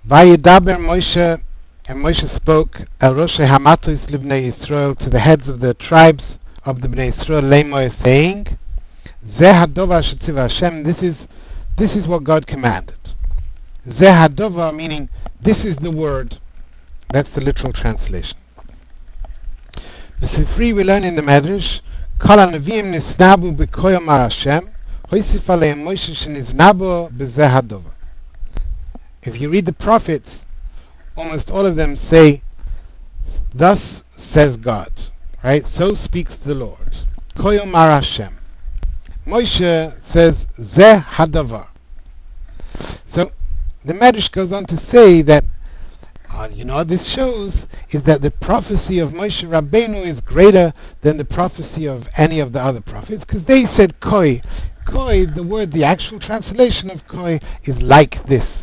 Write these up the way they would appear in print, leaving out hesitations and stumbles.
Vayidaber Moshe, and Moshe spoke El Roshei Hamatos Libnei Yisrael, to the heads of the tribes of the Bnei Yisrael, Lemoy, saying, Zeh Hadova Shetziva Hashem, this is what God commanded. Zeh Hadova, meaning this is the word. That's the literal translation. B'Sifri, we learn in the Medrash, Kol HaNeviim nisnabu b'koyom Hashem, hoisif aleim Moshe sheniznabu b'zeh Hadova. If you read the prophets, almost all of them say, thus says God, right? So speaks the Lord. Koyom Hashem. Moshe says, Zeh Hadavar. So the Medrash goes on to say that, what this shows is that the prophecy of Moshe Rabbeinu is greater than the prophecy of any of the other prophets, because they said Koi. Koi, the word, the actual translation of Koi is like this.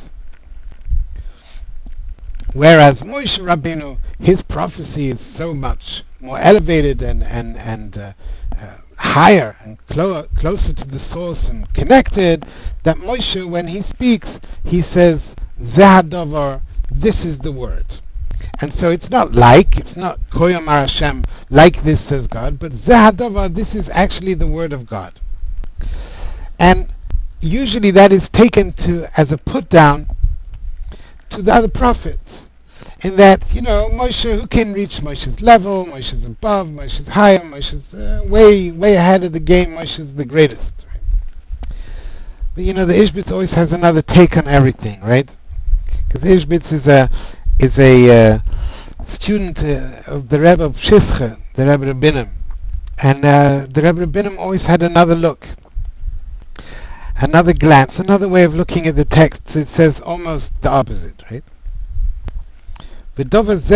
Whereas Moshe Rabbeinu, his prophecy is so much more elevated and higher and closer to the source and connected, that Moshe, when he speaks, he says, Zeh Hadavar, this is the word. And so it's not Koyom Hashem, like this says God, but Zeh Hadavar, this is actually the word of God. And usually that is taken as a put down to the other prophets. In that, Moshe, who can reach Moshe's level? Moshe's above, Moshe's higher, Moshe's way ahead of the game, Moshe's the greatest. Right? But the Ishbitz always has another take on everything, right? Because the Ishbitz is a student of the Rebbe of Pshischa, the Rebbe Rabbinim. And the Rebbe Rabbinim always had another look, another glance, another way of looking at the text. It says almost the opposite, right? This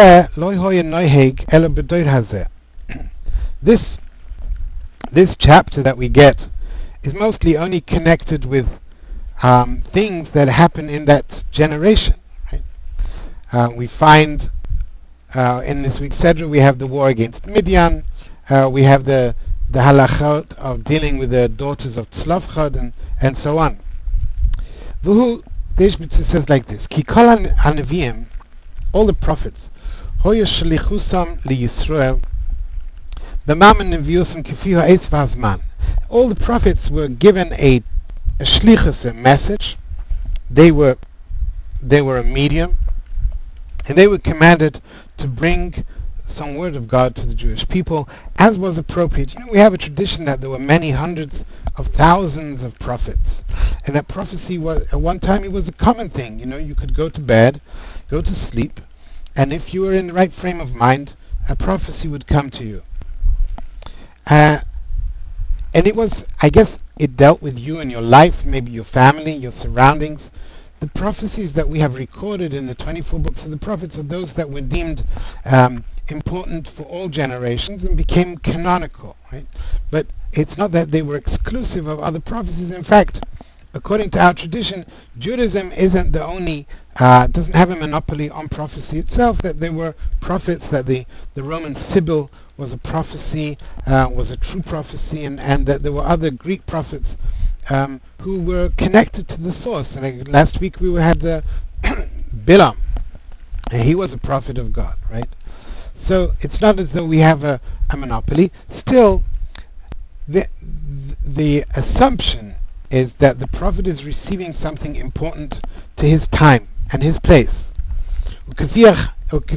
chapter that we get is mostly only connected with things that happen in that generation. Right? We find in this week's Sedra we have the war against Midian, we have the halachot of dealing with the daughters of Tzlofchad and so on. The Ishbitzer says like this: Ki kol hanevim, all the prophets, hoya shlichusam li Yisrael, b'mam neviusam kifi ha'etz v'hazman. All the prophets were given a shlichus, a message. They were a medium, and they were commanded to bring some word of God to the Jewish people, as was appropriate. We have a tradition that there were many hundreds of thousands of prophets, and that prophecy was, at one time, it was a common thing. You could go to bed, go to sleep, and if you were in the right frame of mind, a prophecy would come to you. And it was, I guess, it dealt with you and your life, maybe your family, your surroundings. The prophecies that we have recorded in the 24 books of the prophets are those that were deemed important for all generations and became canonical, right? But it's not that they were exclusive of other prophecies. In fact, according to our tradition, Judaism isn't the only, doesn't have a monopoly on prophecy itself, that there were prophets, that the Roman Sibyl was a prophecy, was a true prophecy, and that there were other Greek prophets who were connected to the source. And last week we had Bilam. He was a prophet of God, right? So it's not as though we have a monopoly. Still, the assumption is that the prophet is receiving something important to his time and his place. And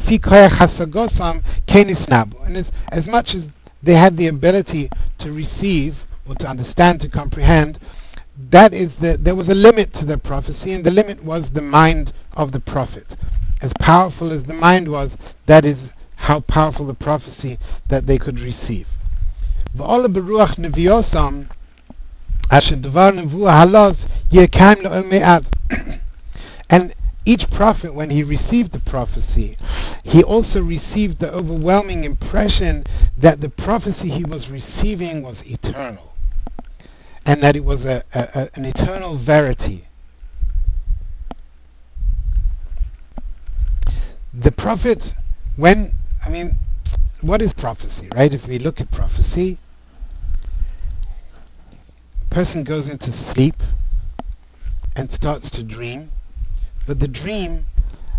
as much as they had the ability to receive or to understand, to comprehend, there was a limit to their prophecy, and the limit was the mind of the prophet. As powerful as the mind was, that is how powerful the prophecy that they could receive. And each prophet, when he received the prophecy, he also received the overwhelming impression that the prophecy he was receiving was eternal, and that it was an eternal verity. The prophet, what is prophecy, right? If we look at prophecy, a person goes into sleep and starts to dream, but the dream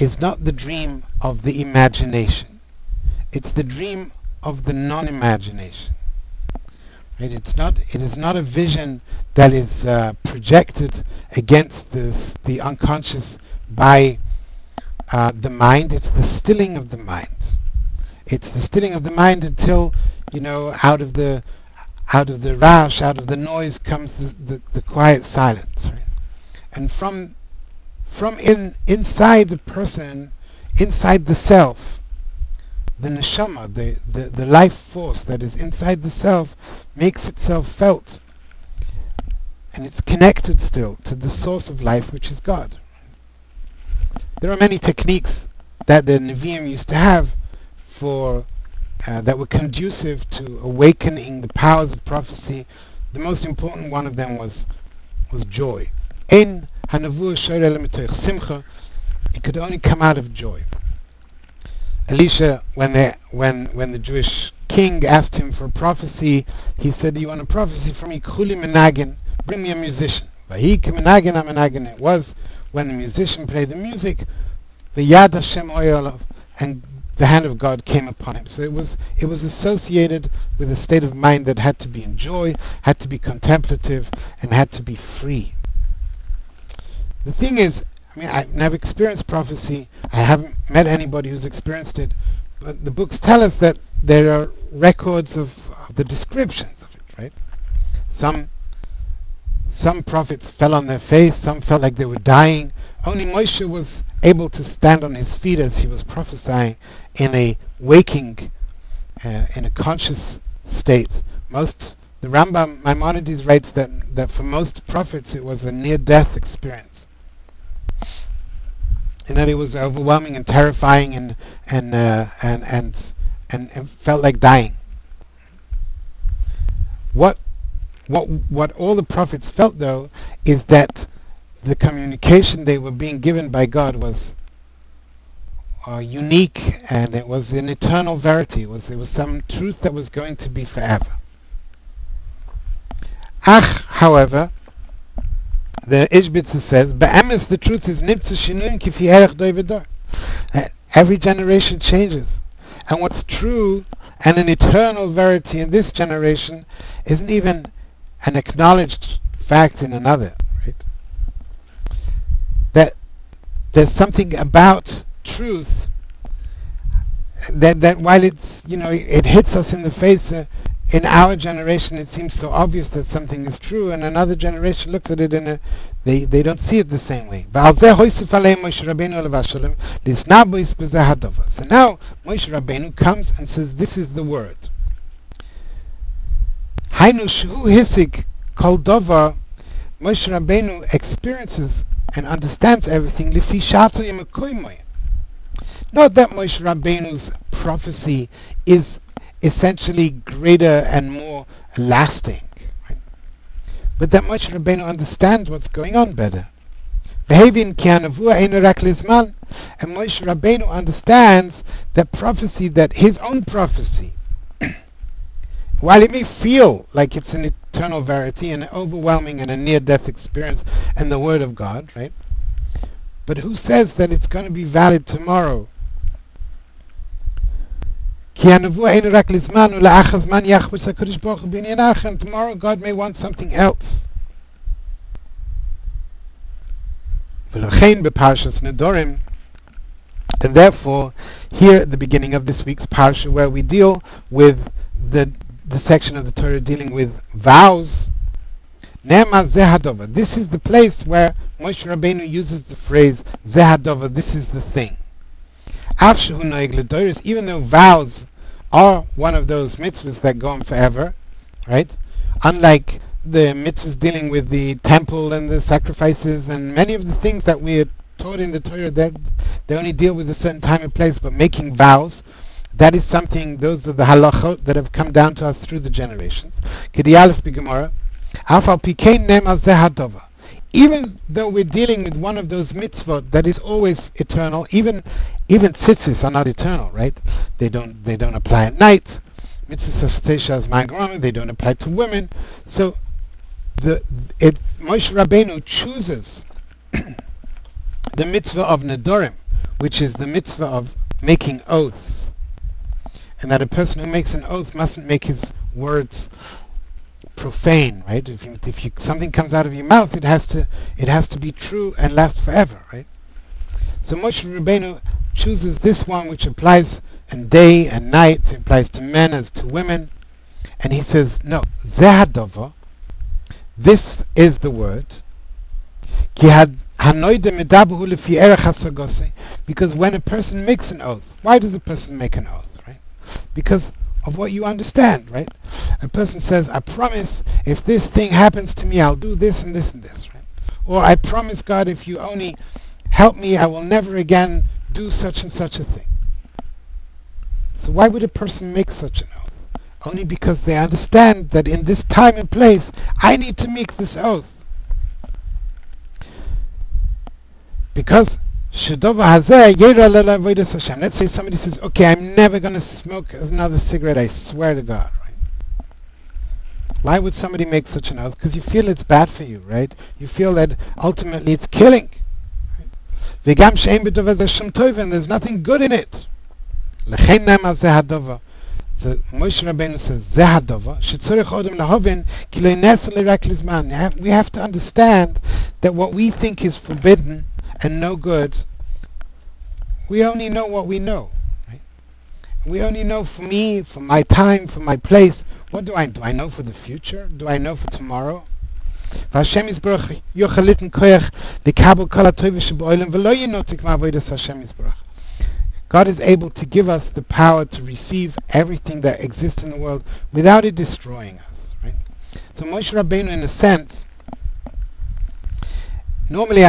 is not the dream of the imagination. It's the dream of the non-imagination. Right? It is not a vision that is projected against the unconscious by the mind. It's the stilling of the mind. It's the stilling of the mind until, out of the rash, out of the noise comes the quiet silence. Right? And from inside the person, inside the self, the neshama, the life force that is inside the self, makes itself felt, and it's connected still to the source of life, which is God. There are many techniques that the Nevi'im used to have for that were conducive to awakening the powers of prophecy. The most important one of them was joy. Ein hanavuah shoyre ele mitoich simcha. It could only come out of joy. Elisha, when the Jewish king asked him for a prophecy, he said, "Do you want a prophecy from me? K'chuli menagin, bring me a musician." Vahi kemenagin amenagin. It was when the musician played the music, the Yad Hashem oyolav, and the hand of God came upon him. So it was associated with a state of mind that had to be in joy, had to be contemplative, and had to be free. The thing is, I've never experienced prophecy. I haven't met anybody who's experienced it. But the books tell us that there are records of the descriptions of it, right? Some prophets fell on their face. Some felt like they were dying. Only Moshe was able to stand on his feet as he was prophesying in a waking, in a conscious state. The Rambam Maimonides writes that for most prophets it was a near-death experience, and that it was overwhelming and terrifying and felt like dying. What all the prophets felt, though, is that the communication they were being given by God was unique, and it was an eternal verity. It was some truth that was going to be forever. However, the Ishbitzer says, "Be'emes, the truth is nimtza shinuyim kifi erech dor v'dor." Every generation changes, and what's true and an eternal verity in this generation isn't even an acknowledged fact in another. Right? That there's something about truth that while it's it hits us in the face. In our generation, it seems so obvious that something is true, and another generation looks at it and they don't see it the same way. So now Moshe Rabbeinu comes and says, "This is the word." Moshe Rabbeinu experiences and understands everything. Not that Moshe Rabbeinu's prophecy is essentially greater and more lasting, right? But that Moshe Rabbeinu understands what's going on better. And Moshe Rabbeinu understands that his own prophecy, while it may feel like it's an eternal verity, an overwhelming and a near-death experience, and the Word of God, right? But who says that it's going to be valid tomorrow? And tomorrow God may want something else. And therefore, here at the beginning of this week's parsha, where we deal with the section of the Torah dealing with vows, this is the place where Moshe Rabbeinu uses the phrase Zehadova, this is the thing. Even though vows are one of those mitzvahs that go on forever, right? Unlike the mitzvahs dealing with the temple and the sacrifices and many of the things that we are taught in the Torah, that they only deal with a certain time and place, but making vows, that is something, those are the halachot that have come down to us through the generations. Even though we're dealing with one of those mitzvot that is always eternal, even tzitzis are not eternal, right? They don't apply at night. Mitzvahs they don't apply to women. So Moshe Rabbeinu chooses the mitzvah of Nedorim, which is the mitzvah of making oaths, and that a person who makes an oath mustn't make his words profane, right? If something comes out of your mouth, it has to be true and last forever, right? So Moshe Rabbeinu chooses this one, which applies in day and night. It applies to men as to women, and he says, no, Zeh Hadova, this is the word. Because when a person makes an oath, why does a person make an oath, right? Because of what you understand, right? A person says, I promise if this thing happens to me, I'll do this and this and this, right? Or I promise God, if you only help me, I will never again do such and such a thing. So why would a person make such an oath? Only because they understand that in this time and place, I need to make this oath. Because let's say somebody says, okay, I'm never going to smoke another cigarette, I swear to God, right? Why would somebody make such an oath? Because you feel it's bad for you, right? You feel that ultimately it's killing. Right? And there's nothing good in it. So Moshe Rabbeinu says, we have to understand that what we think is forbidden and no good, we only know what we know. Right? We only know for me, for my time, for my place. What do I know? Do I know for the future? Do I know for tomorrow? God is able to give us the power to receive everything that exists in the world without it destroying us. Right? So Moshe Rabbeinu, in a sense, normally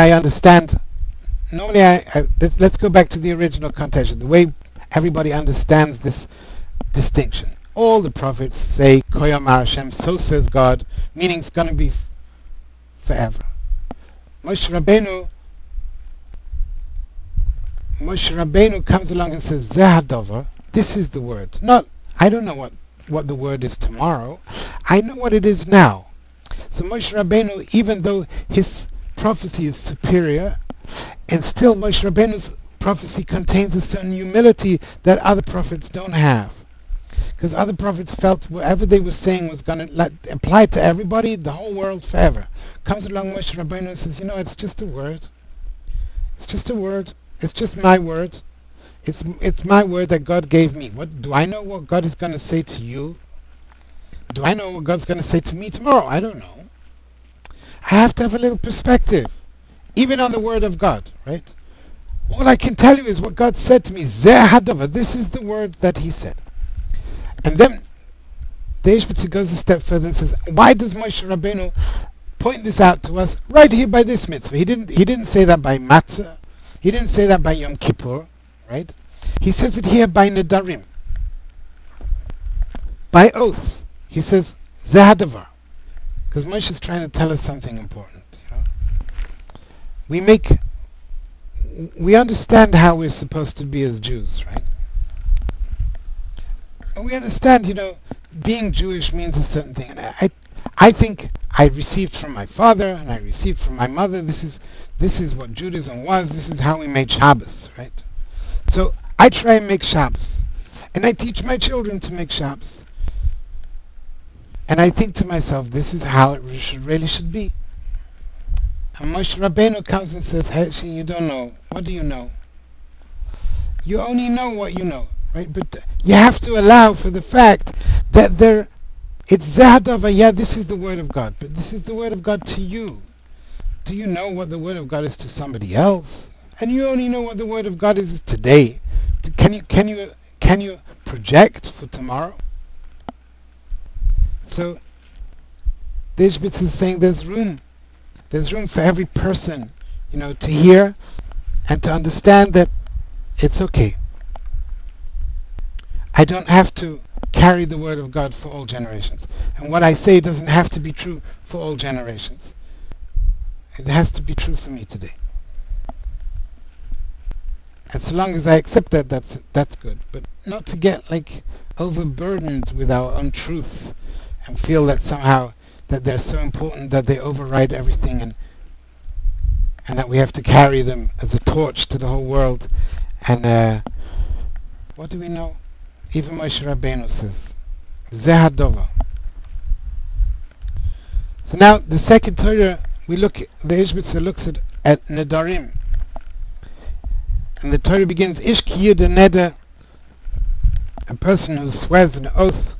let's go back to the original context, the way everybody understands this distinction. All the prophets say, Koyamar Hashem, so says God, meaning it's going to be forever. Moshe Rabbeinu comes along and says, Zeh Hadova, this is the word. Not, I don't know what the word is tomorrow. I know what it is now. So Moshe Rabbeinu, even though his prophecy is superior, and still Moshe Rabbeinu's prophecy contains a certain humility that other prophets don't have. Because other prophets felt whatever they were saying was going to apply to everybody, the whole world, forever. Comes along Moshe Rabbeinu and says, it's just a word. It's just a word. It's just my word. It's my word that God gave me. What do I know what God is going to say to you? Do I know what God's going to say to me tomorrow? I don't know. I have to have a little perspective, even on the word of God, right? All I can tell you is what God said to me. Zeh Hadova. This is the word that He said. And then the Ishbitzer goes a step further and says, why does Moshe Rabbeinu point this out to us right here by this mitzvah? He didn't say that by Matzah. He didn't say that by Yom Kippur, right? He says it here by Nedarim, by oaths. He says Zeh Hadova, because Moshe is trying to tell us something important. We understand how we're supposed to be as Jews, right? And we understand, being Jewish means a certain thing. And I think I received from my father and I received from my mother. This is what Judaism was. This is how we made Shabbos, right? So I try and make Shabbos, and I teach my children to make Shabbos. And I think to myself, this is how it really should be. And Moshe Rabbeinu comes and says, hey, you don't know. What do you know? You only know what you know, right? But you have to allow for the fact that it's Zeh Hadova, this is the word of God, but this is the word of God to you. Do you know what the word of God is to somebody else? And you only know what the word of God is today. Can you project for tomorrow? So the Ishbitz is saying there's room for every person, to hear and to understand that it's okay. I don't have to carry the word of God for all generations. And what I say doesn't have to be true for all generations. It has to be true for me today. And so long as I accept that, that's good. But not to get overburdened with our own truths and feel that somehow that they're so important that they override everything, and that we have to carry them as a torch to the whole world, And what do we know? Even Moshe Rabbeinu says, Zeh Hadova. So now the second Torah, the Ishbitzer looks at Nedarim. And the Torah begins, Ish ki yud neder, a person who swears an oath,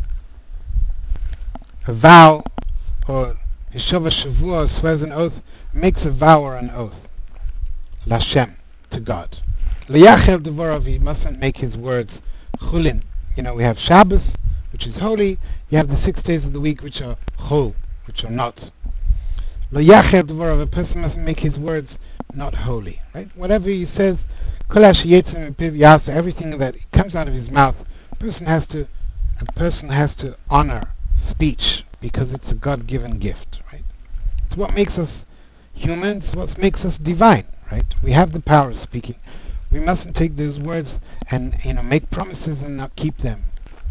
a vow, or Yeshova Shavua swears an oath, makes a vow or an oath. Lashem, to God. Liyachel devorav, he mustn't make his words chulin. We have Shabbos, which is holy. You have the 6 days of the week, which are chul, which are not. Liyachel devorav, a person mustn't make his words not holy. Right? Whatever he says, everything that comes out of his mouth, a person has to honor speech because it's a God-given gift. Right? It's what makes us humans, what makes us divine. Right? We have the power of speaking. We mustn't take those words and make promises and not keep them.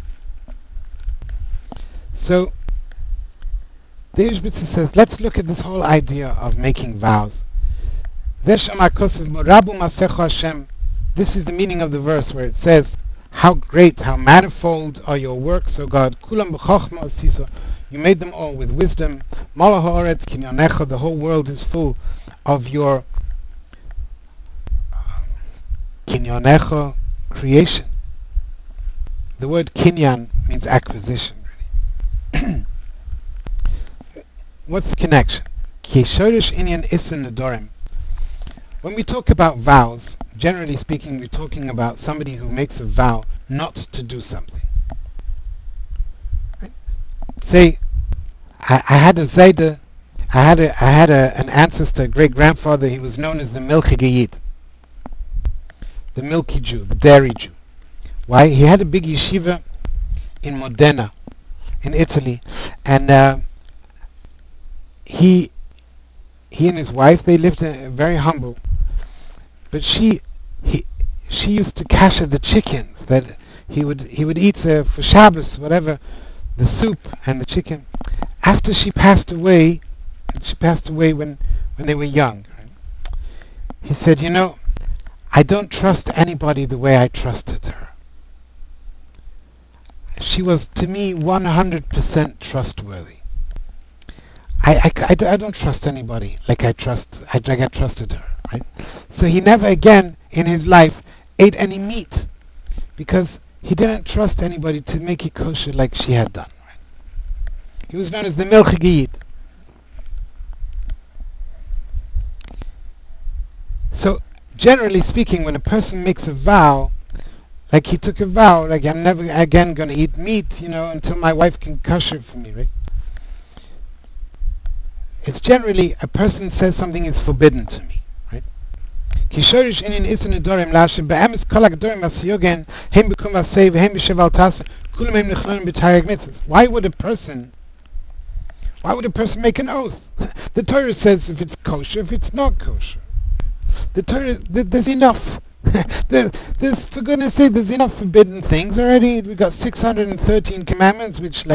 So the Ishbitzer says, let's look at this whole idea of making vows. This is the meaning of the verse where it says, how great, how manifold are your works, O God. You made them all with wisdom. The whole world is full of your kinyanecha, creation. The word kinyan means acquisition. Really. What's the connection? When we talk about vows, generally speaking, we're talking about somebody who makes a vow not to do something. Right? Say, I had a Zayda, I had an ancestor, great grandfather. He was known as the Milchige Yid, the Milky Jew, the dairy Jew. Why? He had a big yeshiva in Modena, in Italy, and he and his wife, they lived very humble. But she used to kasher the chickens that he would eat for Shabbos, whatever, the soup and the chicken. After she passed away when they were young. Right? He said, I don't trust anybody the way I trusted her. She was to me 100% trustworthy. I don't trust anybody like I trusted her. Right? So he never again in his life ate any meat because he didn't trust anybody to make it kosher like she had done. Right? He was known as the Milchige Yid. So generally speaking, when a person makes a vow, like he took a vow, like I'm never again going to eat meat, until my wife can kosher it for me, right? It's generally a person says something is forbidden to me. Why would a person make an oath? The Torah says if it's kosher, if it's not kosher. The Torah, there's enough. There's, for goodness sake, there's enough forbidden things already. We've got 613 commandments, which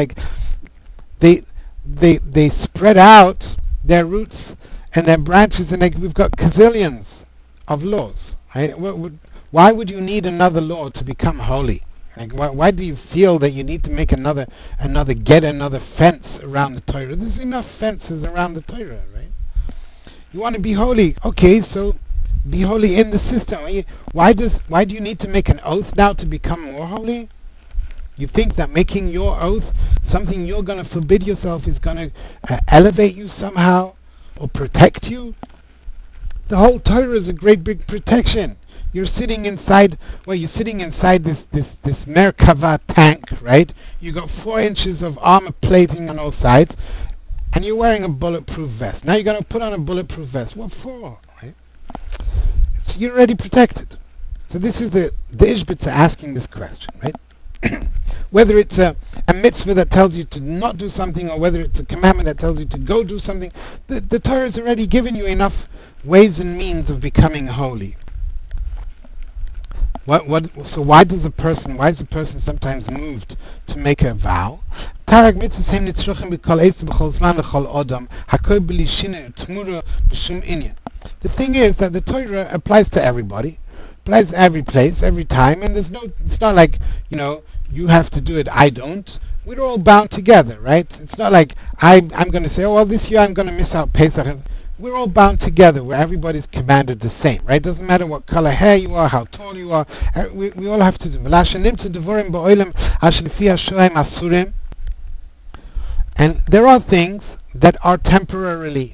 they spread out their roots and their branches, and we've got gazillions of laws. Right? Why would you need another law to become holy? Why do you feel that you need to make another fence around the Torah? There's enough fences around the Torah, right? You want to be holy, okay? So be holy in the system. Why do you need to make an oath now to become more holy? You think that making your oath something you're going to forbid yourself is going to elevate you somehow or protect you? The whole Torah is a great big protection. You're sitting inside this Merkava tank, right? You got 4 inches of armor plating on all sides, and you're wearing a bulletproof vest. Now you're going to put on a bulletproof vest. What for? Right? You're already protected. So this is the Ishbitzer asking this question, right? Whether it's a mitzvah that tells you to not do something, or whether it's a commandment that tells you to go do something, the Torah has already given you enough ways and means of becoming holy. So why is a person sometimes moved to make a vow? The thing is that the Torah applies to everybody, applies every place, every time, and it's not like, you have to do it, I don't. We're all bound together, right? It's not like I'm going to say, oh, well, this year I'm going to miss out Pesach. We're all bound together where everybody's commanded the same, right? Doesn't matter what color hair you are, how tall you are. We all have to do. And there are things that are temporarily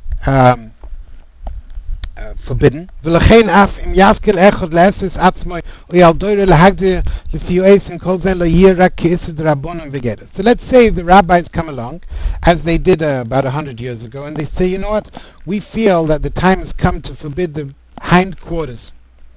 forbidden. So let's say the rabbis come along, as they did about 100 years ago, and they say, you know what, we feel that the time has come to forbid the hindquarters.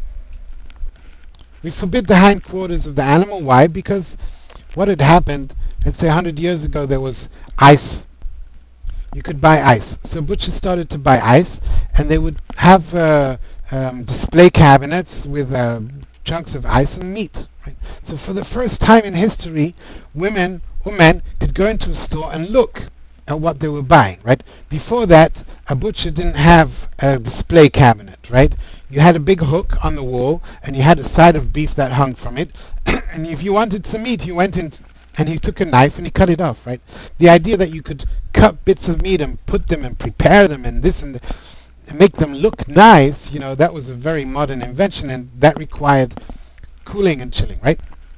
We forbid the hindquarters of the animal. Why? Because what had happened, let's say 100 years ago, there was ice. You could buy ice. So butchers started to buy ice, and they would have display cabinets with chunks of ice and meat. Right? So for the first time in history, women or men could go into a store and look at what they were buying. Right? Before that, a butcher didn't have a display cabinet. Right? You had a big hook on the wall, and you had a side of beef that hung from it. And if you wanted some meat, you went in and he took a knife and he cut it off, right? The idea that you could cut bits of meat and put them and prepare them and this and make them look nice, that was a very modern invention, and that required cooling and chilling, right?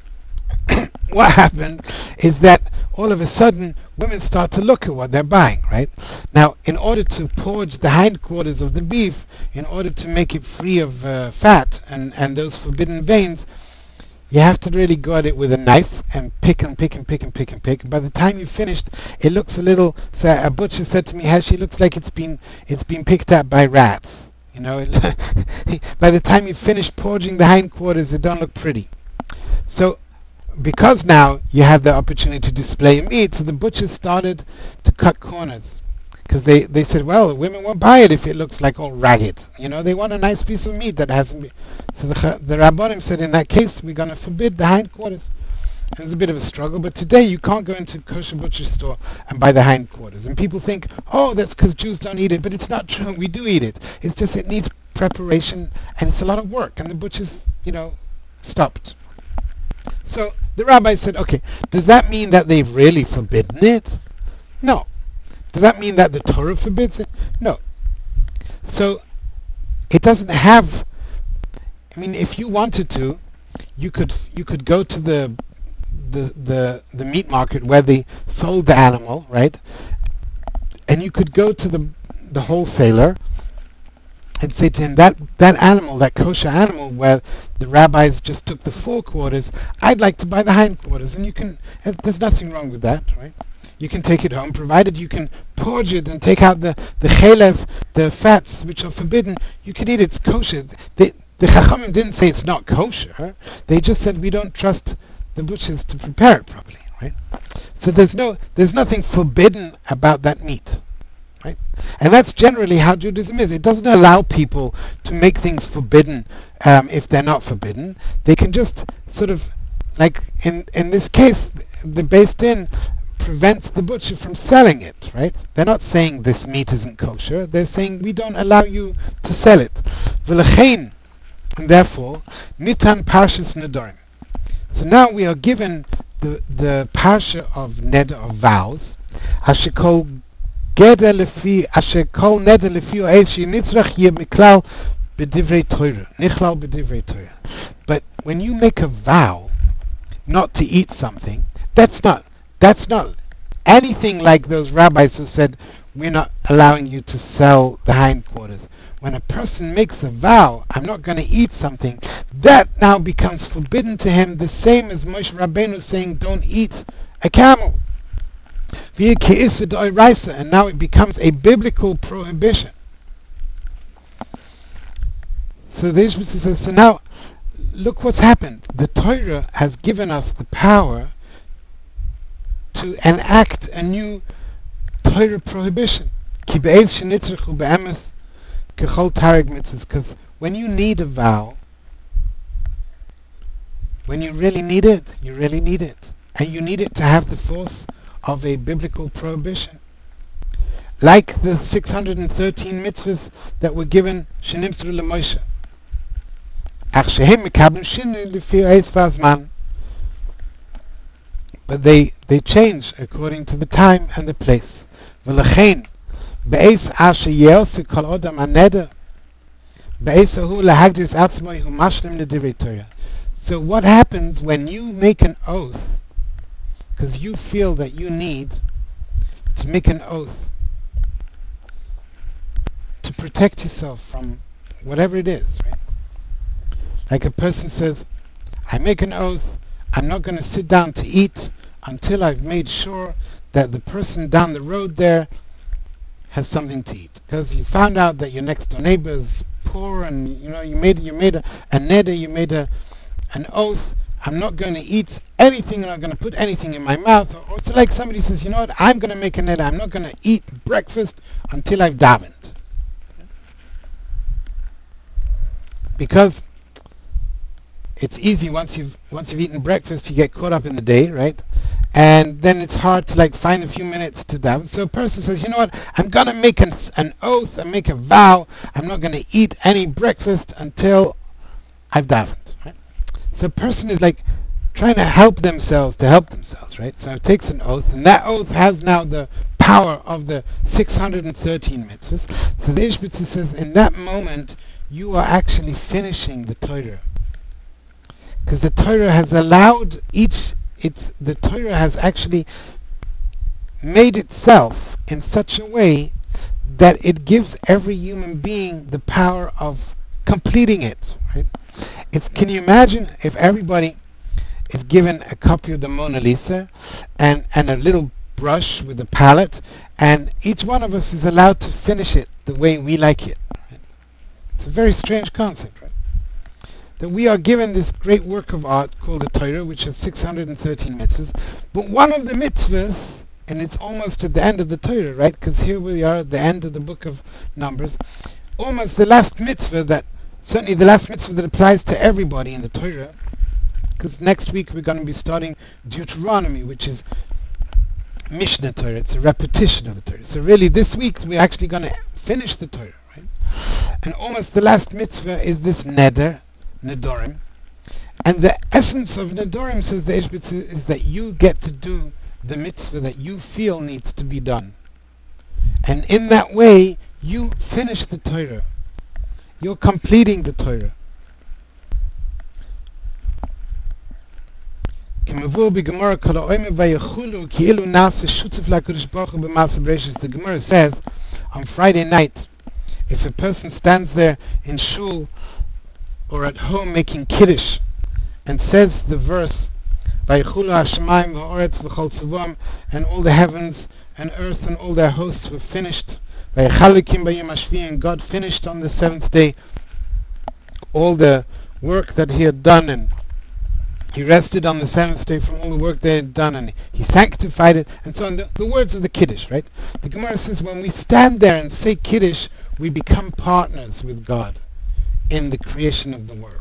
What happened is that all of a sudden women start to look at what they're buying, right? Now, in order to porge the hindquarters of the beef, in order to make it free of fat and those forbidden veins, you have to really go at it with a knife and pick and pick and pick and pick and pick. By the time you've finished, it looks a little. So a butcher said to me, "Hashi, looks like it's been picked at by rats." By the time you've finished porging the hindquarters, it don't look pretty. So, because now you have the opportunity to display meat, so the butchers started to cut corners. Because they said, well, women won't buy it if it looks like all ragged. They want a nice piece of meat that hasn't been. So the Rabbanim said, in that case, we're going to forbid the hindquarters. It was a bit of a struggle, but today you can't go into a kosher butcher store and buy the hindquarters. And people think, oh, that's because Jews don't eat it, but it's not true. We do eat it. It's just it needs preparation, and it's a lot of work, and the butchers, stopped. So the rabbi said, okay, does that mean that they've really forbidden it? No. Does that mean that the Torah forbids it? No. So it doesn't have. If you wanted to, you could go to the meat market where they sold the animal, right? And you could go to the wholesaler and say to him, that animal, that kosher animal, where the rabbis just took the forequarters, I'd like to buy the hindquarters, and you can. There's nothing wrong with that, right? You can take it home, provided you can porge it and take out the chelev, the fats which are forbidden. You can eat it. It's kosher. The Chachamim didn't say it's not kosher. They just said we don't trust the butchers to prepare it properly, right? So there's nothing forbidden about that meat, right? And that's generally how Judaism is. It doesn't allow people to make things forbidden if they're not forbidden. They can just sort of, like in this case, the Beis Din prevents the butcher from selling it, right? They're not saying this meat isn't kosher. They're saying we don't allow you to sell it. V'lechein, and therefore, nitan parshas nedarim. So now we are given the parsha of neder, of vows. Asher kol neder lefi o'ez shenitzrach yeh miklal b'divrei Torah, nichlal b'divrei Torah. But when you make a vow not to eat something, that's not anything like those rabbis who said, we're not allowing you to sell the hindquarters. When a person makes a vow, I'm not going to eat something, that now becomes forbidden to him, the same as Moshe Rabbeinu saying, don't eat a camel. And now it becomes a biblical prohibition. So the Ishmael says, so now, look what's happened. The Torah has given us the power to enact a new Torah prohibition. Because when you need a vow, when you really need it, you really need it. And you need it to have the force of a biblical prohibition. Like the 613 mitzvahs that were given Shenimtzru LeMoshe. ach shehem mekablim shinui lefi ha'etz v'hazman. But they change according to the time and the place. V'lechein be'ez asher ye'osi kol odam aneder be'ez hu lahagdis atzmoi hu mashlim l'divrei Torah. So what happens when you make an oath, because you feel that you need to make an oath to protect yourself from whatever it is, right? Like a person says, I make an oath, I'm not going to sit down to eat until I've made sure that the person down the road there has something to eat. Because you found out that your next door neighbor is poor, and you made a neder, you made an oath, I'm not going to eat anything, I'm not going to put anything in my mouth. Or so like somebody says, you know what, I'm going to make a neder, I'm not going to eat breakfast until I've davened. Because it's easy once you've eaten breakfast, you get caught up in the day, right? And then it's hard to find a few minutes to daven. So a person says, you know what, I'm gonna make an oath and make a vow. I'm not gonna eat any breakfast until I've davened. Right? So a person is trying to help themselves, right? So it takes an oath, and that oath has now the power of the 613 mitzvahs. So the Ishbitzer says, in that moment, you are actually finishing the Torah. Because the Torah has allowed the Torah has actually made itself in such a way that it gives every human being the power of completing it. Right? Can you imagine if everybody is given a copy of the Mona Lisa and a little brush with a palette, and each one of us is allowed to finish it the way we like it. Right? It's a very strange concept, right? That we are given this great work of art called the Torah, which has 613 mitzvahs, but one of the mitzvahs, and it's almost at the end of the Torah, right? Because here we are at the end of the book of Numbers, almost the last mitzvah certainly the last mitzvah that applies to everybody in the Torah, because next week we're going to be starting Deuteronomy, which is Mishnah Torah. It's a repetition of the Torah. So really this week we're actually going to finish the Torah, right? And almost the last mitzvah is this neder, Nedorim. And the essence of Nedorim, says the Ishbitzer, is that you get to do the mitzvah that you feel needs to be done. And in that way, you finish the Torah. You're completing the Torah. The Gemara says on Friday night, if a person stands there in shul or at home making kiddush and says the verse, Vayichulu Hashemayim v'Haaretz v'chol tzuvam, and all the heavens and earth and all their hosts were finished, Vayichalikim b'yom hashvi, and God finished on the seventh day all the work that he had done, and he rested on the seventh day from all the work they had done, and he sanctified it, and so on. The words of the kiddush, right? The Gemara says when we stand there and say kiddush, we become partners with God in the creation of the world.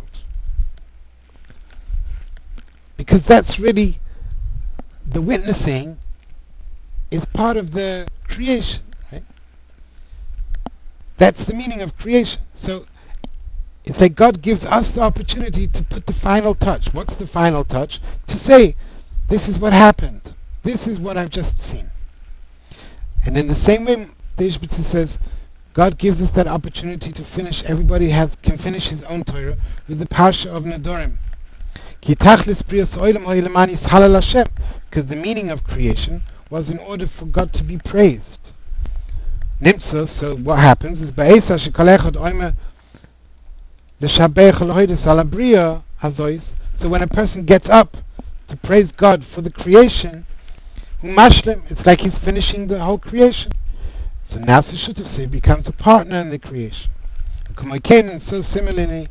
Because that's really, the witnessing is part of the creation, right? That's the meaning of creation. So it's like God gives us the opportunity to put the final touch. What's the final touch? To say, this is what happened. This is what I've just seen. And in the same way, the Ishbitzer says, God gives us that opportunity to finish. Everybody can finish his own Torah with the Parsha of Nedorim. Because the meaning of creation was in order for God to be praised. Nimtza, so what happens is, so when a person gets up to praise God for the creation, it's like he's finishing the whole creation. So now he becomes a partner in the creation. And so similarly,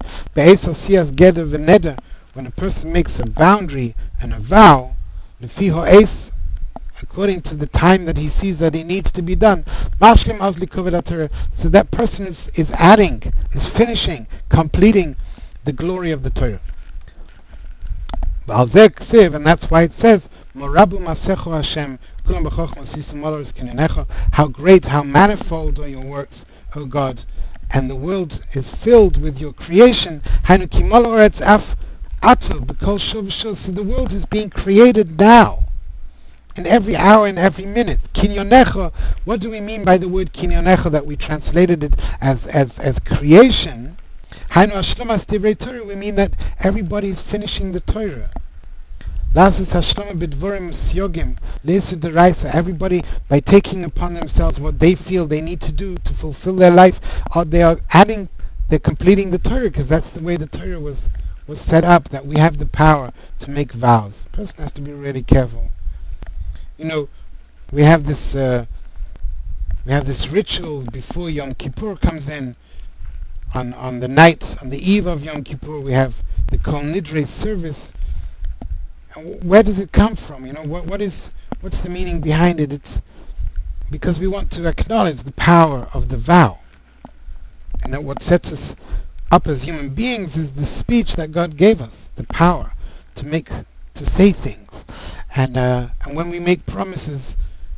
when a person makes a boundary and a vow, according to the time that he sees that it needs to be done, so that person is adding, is finishing, completing the glory of the Torah. And that's why it says, how great, how manifold are your works, O God, and the world is filled with your creation. Hainu kimol oretz af atu b'kol shul v'shul. So the world is being created now, in every hour and every minute. Kinyonecha. What do we mean by the word kinyonecha that we translated it as creation? Hainu hashlomas divrei Torah. We mean that everybody is finishing the Torah. Lasis hashlama b'dvorim syogim le'esud deraisa. Everybody, by taking upon themselves what they feel they need to do to fulfill their life, they're completing the Torah, because that's the way the Torah was set up, that we have the power to make vows. A person has to be really careful. You know, we have this ritual before Yom Kippur comes in. On the eve of Yom Kippur, we have the Kol Nidre service. And where does it come from? You know, what's the meaning behind it? It's because we want to acknowledge the power of the vow, and that what sets us up as human beings is the speech that God gave us, the power to say things, and when we make promises,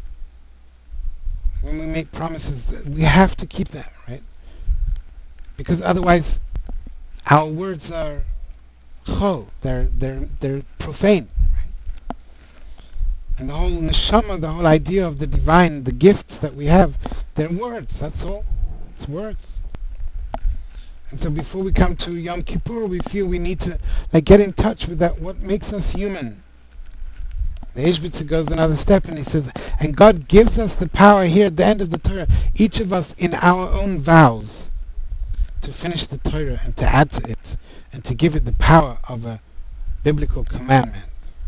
we have to keep that, right? Because otherwise, our words are chol, they're profane, right? And the whole neshama, the whole idea of the divine, the gifts that we have, they're words. That's all. It's words. And so before we come to Yom Kippur, we feel we need to get in touch with that, what makes us human. The Ishbitzer goes another step and he says, and God gives us the power here at the end of the Torah, each of us in our own vows, to finish the Torah and to add to it and to give it the power of a biblical commandment.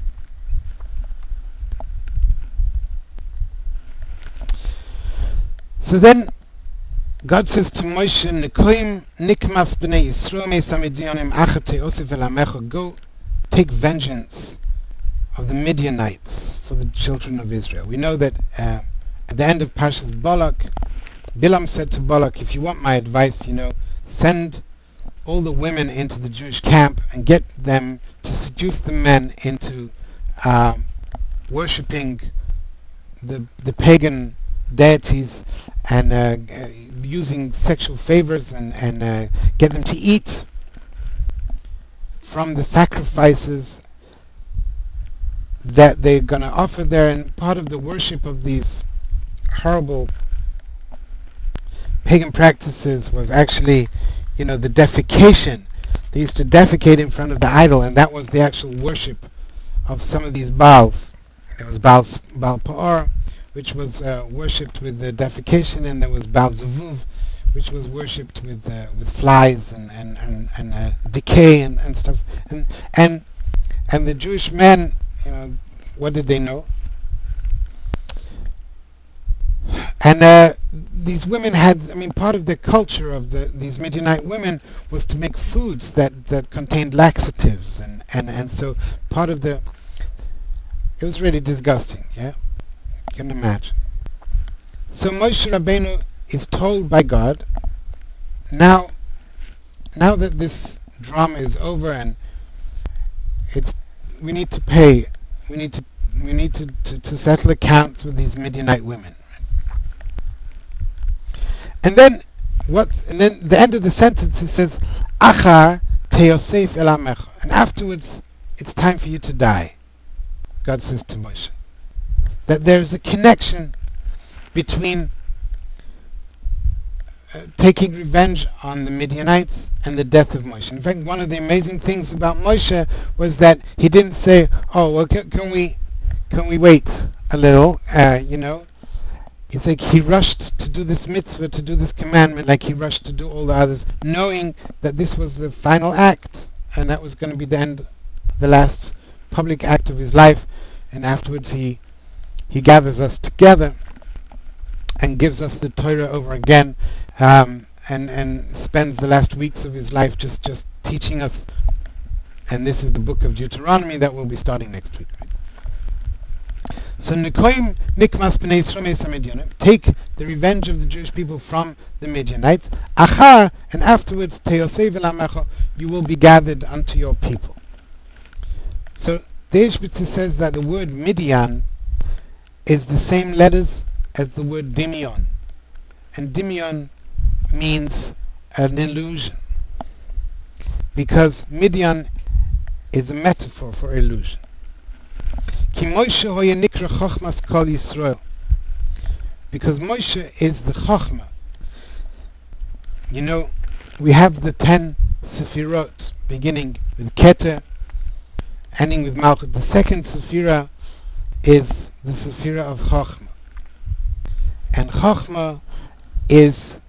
So then God says to Moshe, Nekoim nikmas b'nei Yisrael me'samidyonim achate osif el hamecha. Go take vengeance of the Midianites for the children of Israel. We know that at the end of Parshas Balak, Bilam said to Balak, if you want my advice, send all the women into the Jewish camp and get them to seduce the men into worshipping the pagan deities and using sexual favors and get them to eat from the sacrifices that they're going to offer there. And part of the worship of these horrible pagan practices was actually, the defecation. They used to defecate in front of the idol, and that was the actual worship of some of these Baals. There was Baal Pa'or, which was worshipped with the defecation, and there was Baal Zavuv, which was worshipped with flies and decay and stuff. And the Jewish men, what did they know? And these women had, part of the culture of these Midianite women was to make foods that contained laxatives, and so part of it was really disgusting, yeah? You can imagine. So Moshe Rabbeinu is told by God, now that this drama is over and we need to pay, we need to settle accounts with these Midianite women. And then the end of the sentence, it says, Achar teosef el hamecha. And afterwards, it's time for you to die. God says to Moshe that there's a connection between taking revenge on the Midianites and the death of Moshe. In fact, one of the amazing things about Moshe was that he didn't say, "Oh, well, can we wait a little?" It's like he rushed to do this mitzvah, to do this commandment, like he rushed to do all the others, knowing that this was the final act, and that was going to be the last public act of his life. And afterwards, he gathers us together and gives us the Torah over again, and spends the last weeks of his life just teaching us. And this is the book of Deuteronomy that we'll be starting next week. So Nekoim nikmas b'nei Yisrael me'samidyonim. Take the revenge of the Jewish people from the Midianites. Achar, and afterwards teosef el hamecha, you will be gathered unto your people. So the Ishbitzer says that the word Midian is the same letters as the word Dimion, and Dimion means an illusion. because Midian is a metaphor for illusion. Ki Moshe hoye nikra chochmas kol Yisrael, because Moshe is the chochma. You know, we have the 10 Sefirot, beginning with Keter, ending with Malchut. The second Sephira is the Sephira of Chochma. And Chochma is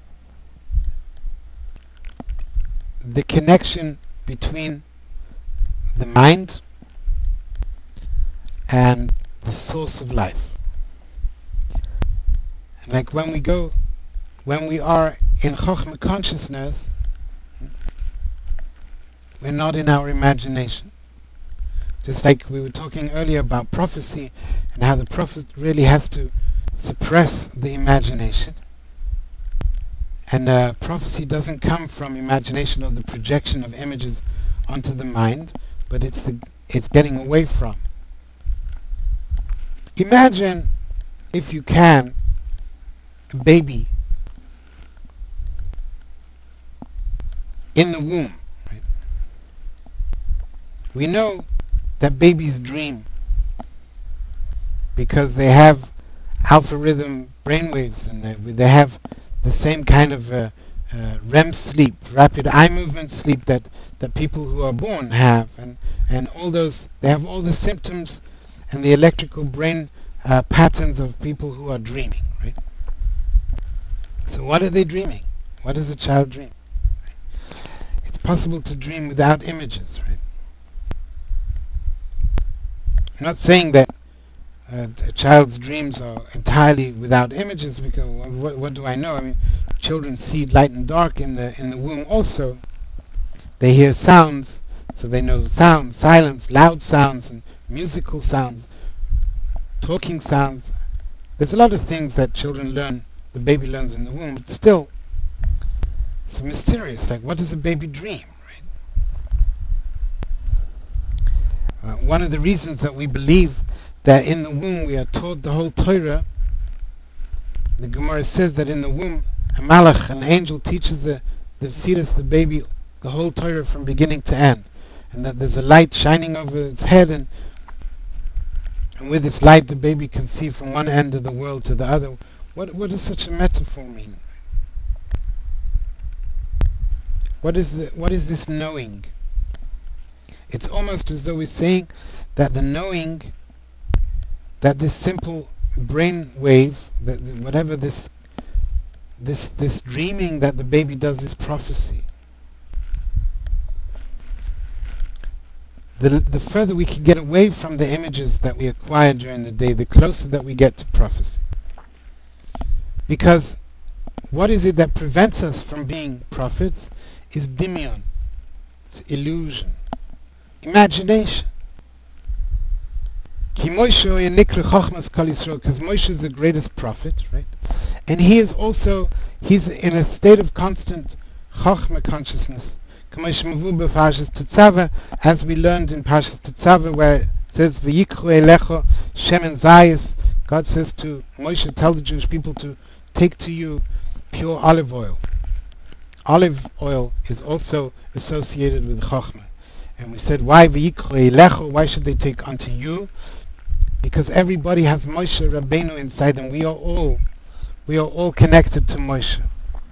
the connection between the mind and the source of life. And like when we are in Chochma consciousness, we're not in our imagination. Just like we were talking earlier about prophecy and how the prophet really has to suppress the imagination. And prophecy doesn't come from imagination or the projection of images onto the mind, but it's getting away from. Imagine, if you can, a baby in the womb. Right? We know that babies dream because they have alpha rhythm brainwaves, and they have the same kind of REM sleep, rapid eye movement sleep that people who are born have, and all those, they have all the symptoms and the electrical brain patterns of people who are dreaming, right? So what are they dreaming? What does a child dream? Right? It's possible to dream without images, right? I'm not saying that a child's dreams are entirely without images, because what do I know? I mean, children see light and dark in the womb also. They hear sounds, so they know sounds, silence, loud sounds, and musical sounds, talking sounds. There's a lot of things that children learn, the baby learns in the womb, but still, it's mysterious. Like, what does a baby dream, right? One of the reasons that we believe that in the womb we are taught the whole Torah, the Gemara says that in the womb a malach, an angel, teaches the fetus, the baby, the whole Torah from beginning to end, and that there's a light shining over its head, and with this light the baby can see from one end of the world to the other. What does such a metaphor mean? What is this knowing? It's almost as though we're saying that the knowing, that this simple brain wave, that whatever this dreaming that the baby does, is prophecy. The further we can get away from the images that we acquire during the day, the closer that we get to prophecy. Because what is it that prevents us from being prophets? Is dimion, it's illusion, imagination. Ki Moshe nikra chochmas kol Yisrael, because Moshe is the greatest prophet, right? And he's in a state of constant chochma consciousness. As we learned in Parshas Tetzaveh, where it says, "V'yikchu elecho shemen zayis," God says to Moshe, tell the Jewish people to take to you pure olive oil. Olive oil is also associated with chochma. And we said, why v'yikchu elecho? Why should they take unto you? Because everybody has Moshe Rabbeinu inside them. We are all connected to Moshe.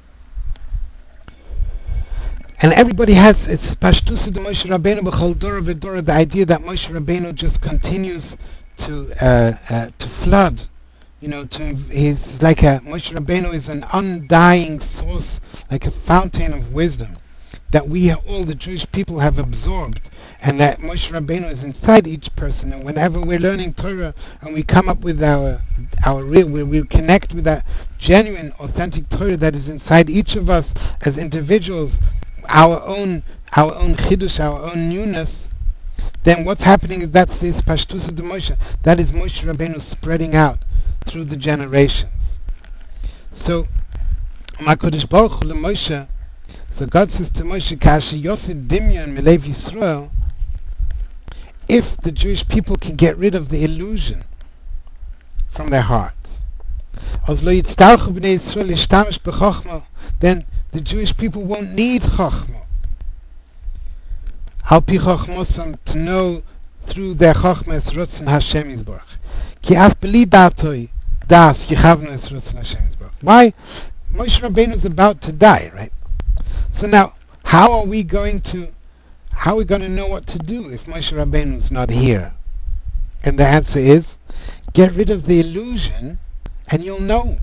And everybody has its pashtusa de Moshe Rabbeinu b'chol dora v'dora, the idea that Moshe Rabbeinu just continues to flood. You know, he's like Moshe Rabbeinu is an undying source, like a fountain of wisdom that all the Jewish people have absorbed, and that Moshe Rabbeinu is inside each person. And whenever we're learning Torah and we come up with our real, we connect with that genuine, authentic Torah that is inside each of us as individuals, our own chidush, our own newness, then what's happening is that's this pashtusa de Moshe. That is Moshe Rabbeinu spreading out through the generations. So, Ma'kodesh Baruch Hu Moshe. So God says to Moshe, "Kashi Yosid Dimyon Milev Yisrael." If the Jewish people can get rid of the illusion from their hearts, then the Jewish people won't need Chochmah. Al pi chochmosam, to know through their chochmes Rutzen Hashem Yisborach. Ki af beli datoi das yichavnu es Rutzen Hashem Yisborach. Why? Moshe Rabbeinu is about to die, right? So now, how are we going to know what to do if Moshe Rabbeinu is not here? And the answer is, get rid of the illusion and you'll know.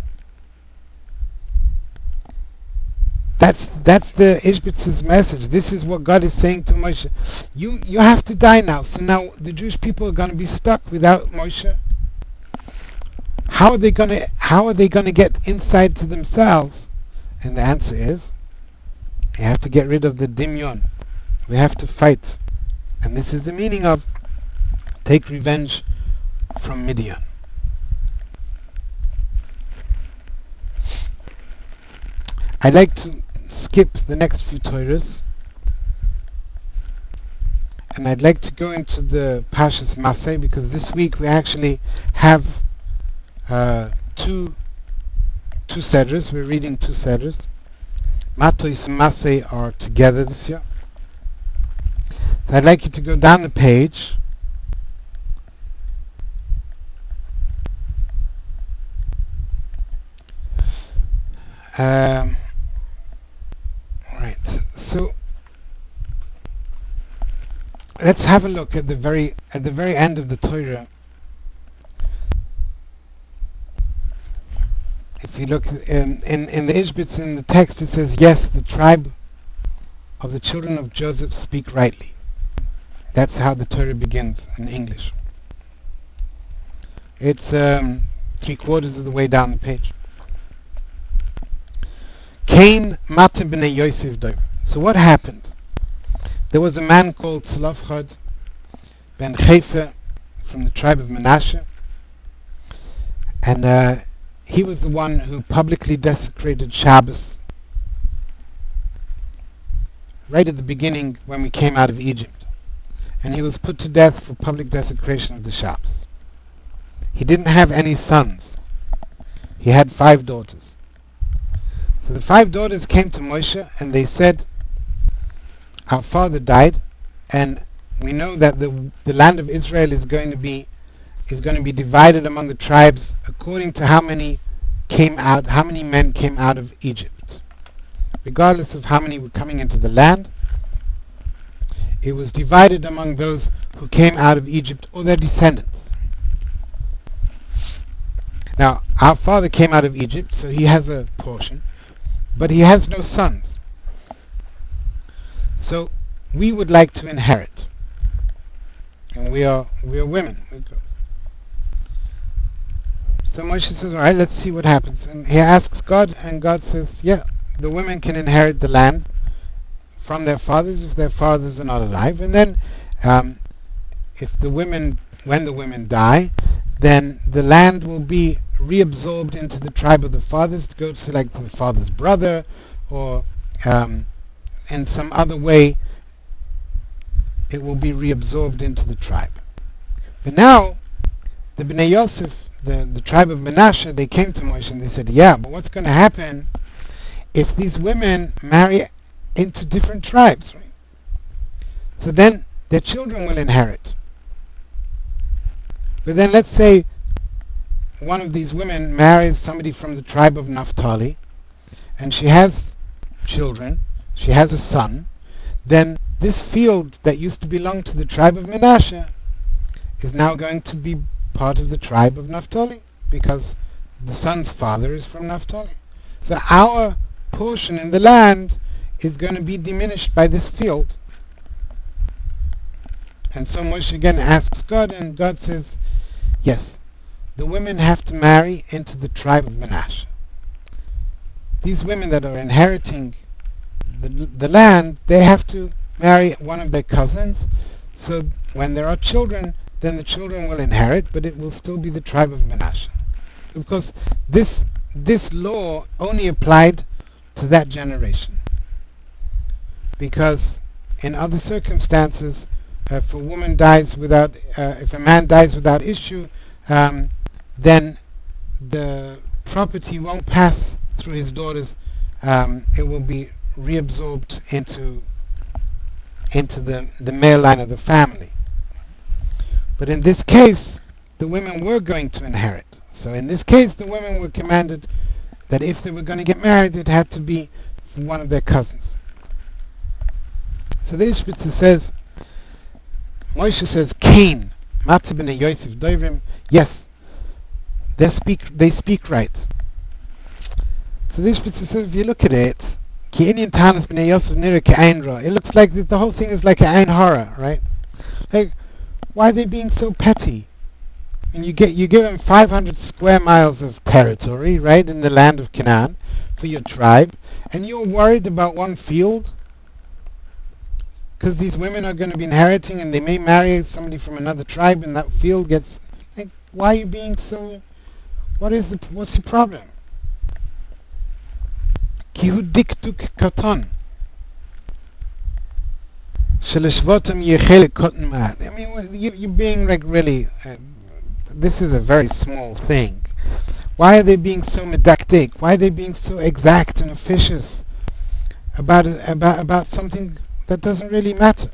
That's the Ishbitz's message. This is what God is saying to Moshe. You have to die now. So now the Jewish people are going to be stuck without Moshe. How are they going to get insight to themselves? And the answer is, you have to get rid of the dimyon. We have to fight. And this is the meaning of take revenge from Midian. I'd like to skip the next few Torahs, and I'd like to go into the Pashas Maseh, because this week we actually have two sedras. We're reading two sedras. Matos and Maseh are together this year. So I'd like you to go down the page. Right. So let's have a look at the very end of the Torah. If you look in the Ishbitz, in the text, it says, yes, the tribe of the children of Joseph speak rightly. That's how the Torah begins in English. It's 3/4 of the way down the page. Cain Mata b'nei Yosef Dover. So what happened? There was a man called Tzlofchad ben Chefer from the tribe of Menashe, and he was the one who publicly desecrated Shabbos right at the beginning when we came out of Egypt, and he was put to death for public desecration of the Shabbos. He didn't have any sons. He had 5 daughters. So the 5 daughters came to Moshe and they said, our father died, and we know that the land of Israel is going to be divided among the tribes according to how many men came out of Egypt. Regardless of how many were coming into the land, it was divided among those who came out of Egypt or their descendants. Now, our father came out of Egypt, so he has a portion, but he has no sons. So we would like to inherit, and we are women. So Moshe says, all right, let's see what happens. And he asks God, and God says, yeah, the women can inherit the land from their fathers if their fathers are not alive. And then when the women die, then the land will be reabsorbed into the tribe of the fathers to go to like the father's brother, or in some other way it will be reabsorbed into the tribe. But now the Bnei Yosef, the tribe of Menashe, they came to Moshe and they said, yeah, but what's going to happen if these women marry into different tribes, right? So then their children will inherit. But then let's say one of these women marries somebody from the tribe of Naphtali, and she has children, she has a son, then this field that used to belong to the tribe of Menashe is now going to be part of the tribe of Naphtali, because the son's father is from Naphtali. So our portion in the land is going to be diminished by this field. And so Moshe again asks God, and God says, yes, the women have to marry into the tribe of Menashe. These women that are inheriting the land, they have to marry one of their cousins. So when there are children, then the children will inherit, but it will still be the tribe of Menashe. Of course, this law only applied to that generation, because in other circumstances, if a man dies without issue, then the property won't pass through his daughters. It will be reabsorbed into into the male line of the family. But in this case, the women were going to inherit. So in this case, the women were commanded that if they were going to get married, it had to be from one of their cousins. So the Ishbitzer says, Moshe says, Cain, Mata b'nei Yosef Dovrim, yes, they speak right. So the Ishbitzer says, if you look at it, Ki inyan tahanas b'nei Yosef nira ke'ain ra. It looks like the whole thing is like an ain hara, right? Like, why are they being so petty? And you give them 500 square miles of territory, right, in the land of Canaan for your tribe, and you're worried about one field because these women are going to be inheriting and they may marry somebody from another tribe and that field gets, like, why are you being so, what's the problem? Ki hu diktuk katon. Sheleshvotam yechele kotten ma'at. I mean, you're being like really, this is a very small thing. Why are they being so medactic? Why are they being so exact and officious about something that doesn't really matter?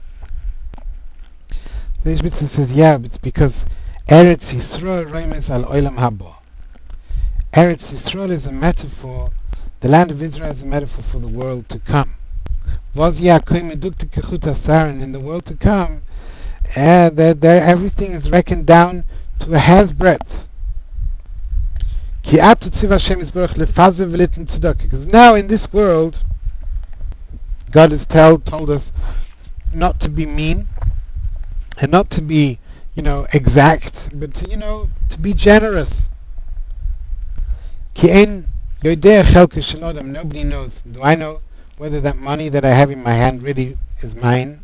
The Ishbitzer says, yeah, it's because Eretz Yisrael Reimes al Olam Haba. Eretz Yisrael is a metaphor, the land of Israel is a metaphor for the world to come. And in the world to come, everything is reckoned down to a hair's breadth. Because now in this world, God has told us not to be mean and not to be, exact, but to be generous. Nobody knows. Do I know whether that money that I have in my hand really is mine?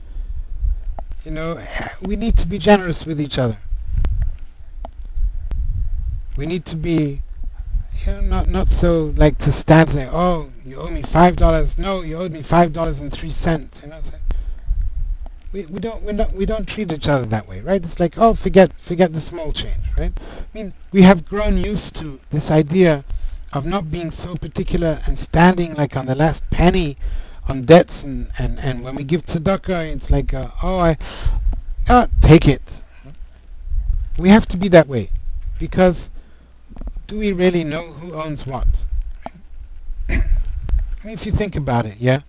We need to be generous with each other. We need to be, not so like to stand and say, oh, you owe me $5. No, you owed me $5.03. We don't treat each other that way, right? It's like, oh, forget the small change, right? I mean, we have grown used to this idea of not being so particular and standing like on the last penny on debts, and when we give tzedakah, it's like, take it. We have to be that way, because do we really know who owns what? I mean, if you think about it, yeah?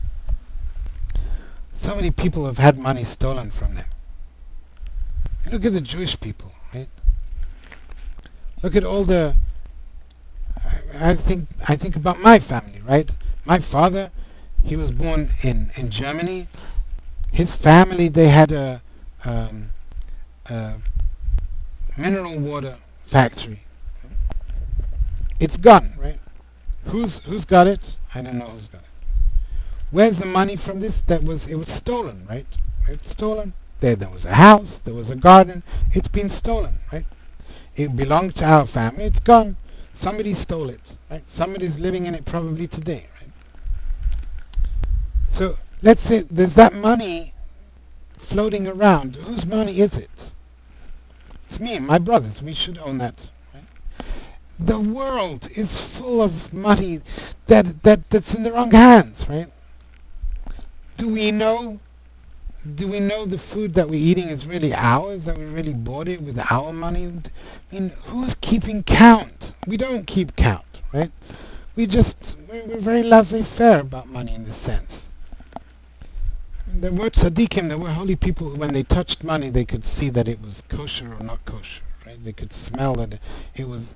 So many people have had money stolen from them. Look at the Jewish people, right? Look at all the... I think about my family, right? My father, he was born in Germany. His family, they had a mineral water factory. It's gone, right? Who's got it? I don't know who's got it. Where's the money from this? It was stolen, right? It's stolen. There was a house, there was a garden. It's been stolen, right? It belonged to our family. It's gone. Somebody stole it, right? Somebody's living in it probably today, right? So let's say there's that money floating around. Whose money is it? It's me and my brothers. We should own that. The world is full of money that's in the wrong hands, right? Do we know the food that we're eating is really ours, that we really bought it with our money? I mean, who's keeping count? We don't keep count, right? We're very laissez-faire about money in this sense. There were tzaddikim, there were holy people who, when they touched money, they could see that it was kosher or not kosher, right? They could smell that it was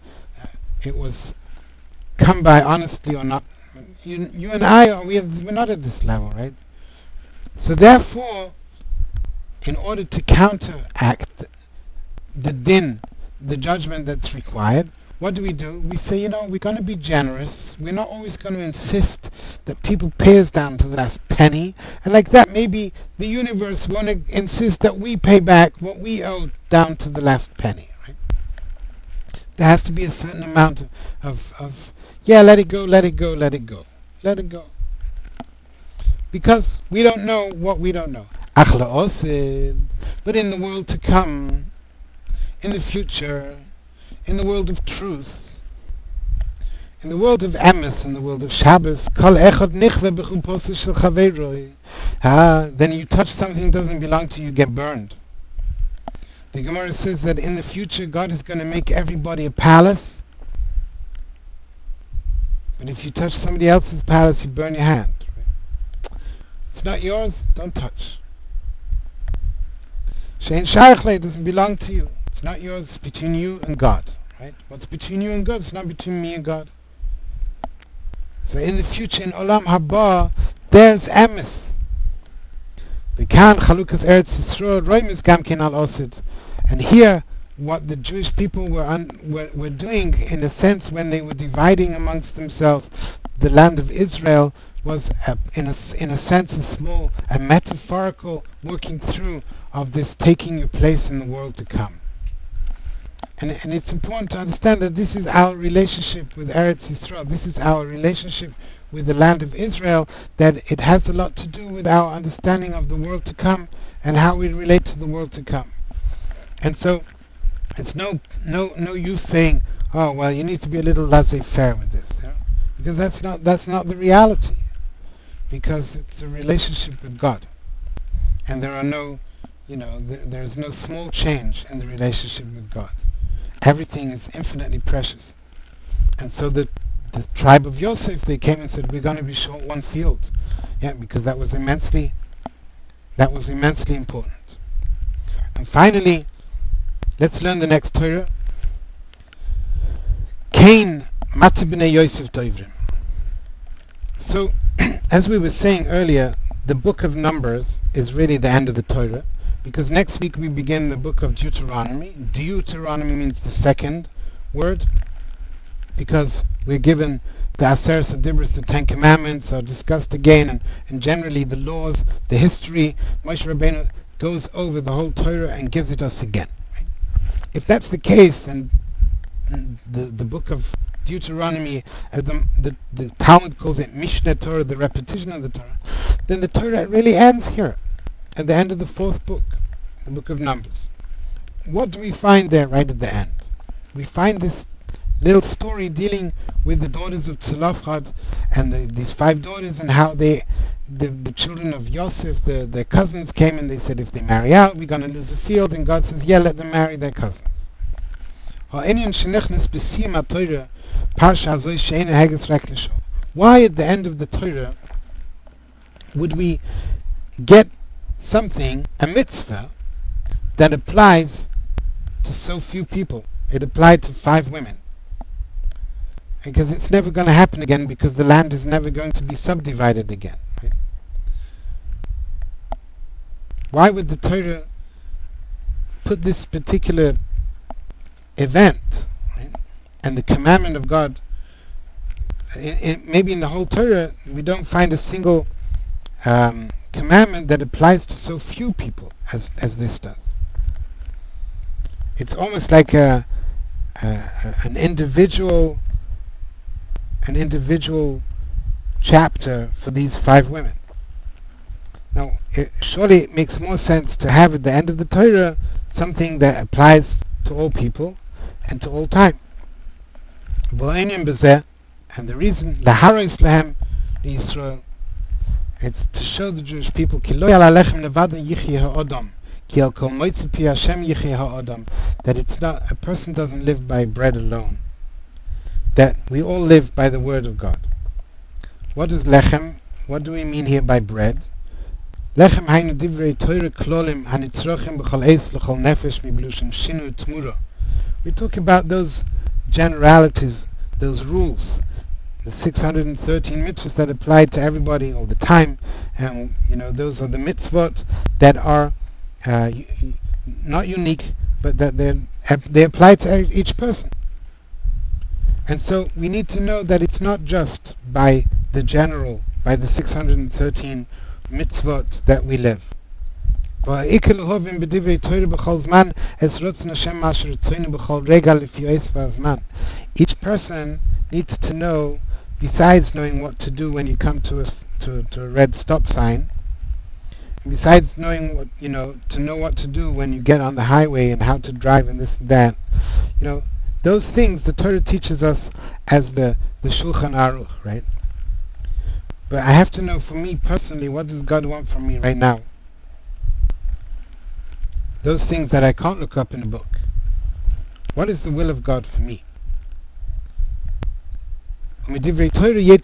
come by honestly or not. You and I, we're not at this level, right? So therefore, in order to counteract the din, the judgment that's required, what do? We say, we're going to be generous. We're not always going to insist that people pay us down to the last penny. And like that, maybe the universe won't insist that we pay back what we owe down to the last penny. Right? There has to be a certain amount of let it go. Because we don't know what we don't know. But in the world to come, in the future, in the world of truth, In the world of Amos, in the world of Shabbos, kol echad nichve b'chuposu shel chaveroi. Then you touch something that doesn't belong to you, get burned. The Gemara says that in the future God is going to make everybody a palace, but if you touch somebody else's palace, you burn your hand. Right? It's not yours, don't touch. Shein shaykh doesn't belong to you. It's not yours, it's between you and God. Right? What's between you and God? It's not between me and God. So in the future, in Olam Haba, there's Amos. V'kan chalukas Eretz Yisrael roimis gamkin al osid. And here, what the Jewish people were doing, in a sense, when they were dividing amongst themselves the land of Israel, was in a sense a metaphorical working through of this taking your place in the world to come. And it's important to understand that this is our relationship with Eretz Yisrael. This is our relationship with the land of Israel, that it has a lot to do with our understanding of the world to come and how we relate to the world to come. And so it's no use saying, oh well, you need to be a little laissez-faire with this, you know? Because that's not the reality. Because it's a relationship with God, and there are no, there's no small change in the relationship with God. Everything is infinitely precious. And so the tribe of Yosef, they came and said, we're going to be short one field. Yeah, because that was immensely important. And finally, let's learn the next Torah. Cain mata b'nei Yosef tovrim. So, as we were saying earlier, the book of Numbers is really the end of the Torah, because next week we begin the book of Deuteronomy. Deuteronomy means the second word, because we're given the Aseret HaDibros, the Ten Commandments are discussed again, and generally the laws, the history. Moshe Rabbeinu goes over the whole Torah and gives it us again. Right? If that's the case, then the book of Deuteronomy, as the Talmud calls it Mishneh Torah, the repetition of the Torah, then the Torah really ends here, at the end of the fourth book, the book of Numbers. What do we find there right at the end? We find this little story dealing with the daughters of Tzilafchad and these 5 daughters, and how the children of Yosef, their cousins, came and they said, if they marry out, we're going to lose the field. And God says, yeah, let them marry their cousins. Why at the end of the Torah would we get something, a mitzvah, that applies to so few people? It applied to 5 women. Because it's never going to happen again, because the land is never going to be subdivided again. Right? Why would the Torah put this particular event, right, and the commandment of God, maybe in the whole Torah we don't find a single commandment that applies to so few people as this does? It's almost like an individual chapter for these 5 women. Now, surely it makes more sense to have at the end of the Torah something that applies to all people and to all time. And the reason, it's to show the Jewish people that it's not, a person doesn't live by bread alone, that we all live by the word of God. What is lechem? What do we mean here by bread? Lechem hainu divrei Torah klolim hanitzrochim b'chol eis l'chol nefesh miblushim shinu t'mura. We talk about those generalities, those rules, the 613 mitzvahs that apply to everybody all the time, and those are the mitzvot that are not unique, but that they apply to each person. And so we need to know that it's not just by the 613 mitzvot that we live. Each person needs to know, besides knowing what to do when you come to a red stop sign, besides knowing to know what to do when you get on the highway and how to drive and this and that, those things the Torah teaches us as the the Shulchan Aruch, right? But I have to know for me personally, what does God want from me right now? Those things that I can't look up in a book. What is the will of God for me? And if we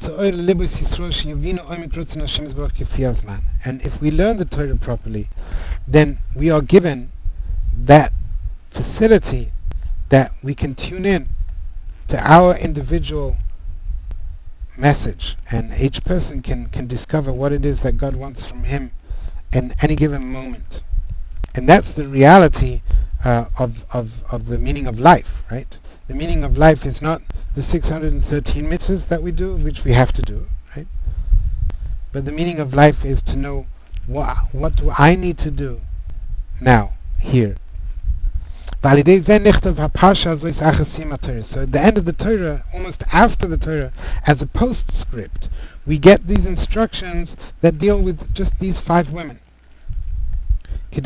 learn the Torah properly, then we are given that facility that we can tune in to our individual message, and each person can discover what it is that God wants from him in any given moment. And that's the reality of the meaning of life, right? The meaning of life is not the 613 mitzvahs that we do, which we have to do, right? But the meaning of life is to know what do I need to do now, here. So at the end of the Torah, almost after the Torah, as a postscript, we get these instructions that deal with just these 5 women. In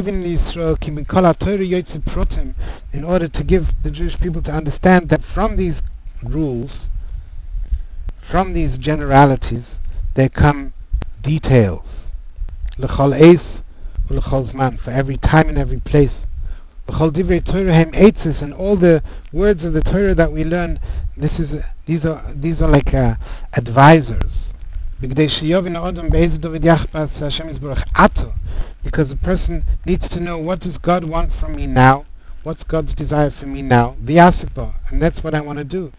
order to give the Jewish people to understand that from these rules, from these generalities, there come details. For every time and every place. And all the words of the Torah that we learn, these are like advisors. Because a person needs to know, what does God want from me now? What's God's desire for me now? And that's what I want to do.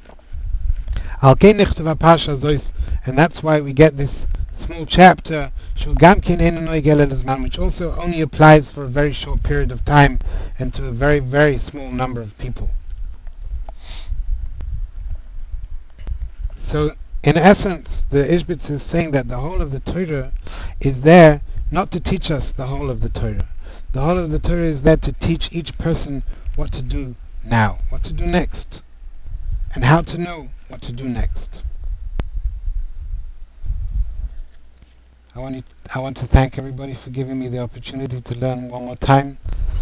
And that's why we get this small chapter, which also only applies for a very short period of time and to a very, very small number of people. So, in essence, the Ishbitz is saying that the whole of the Torah is there not to teach us the whole of the Torah. The whole of the Torah is there to teach each person what to do now, what to do next, and how to know what to do next. I want to thank everybody for giving me the opportunity to learn one more time.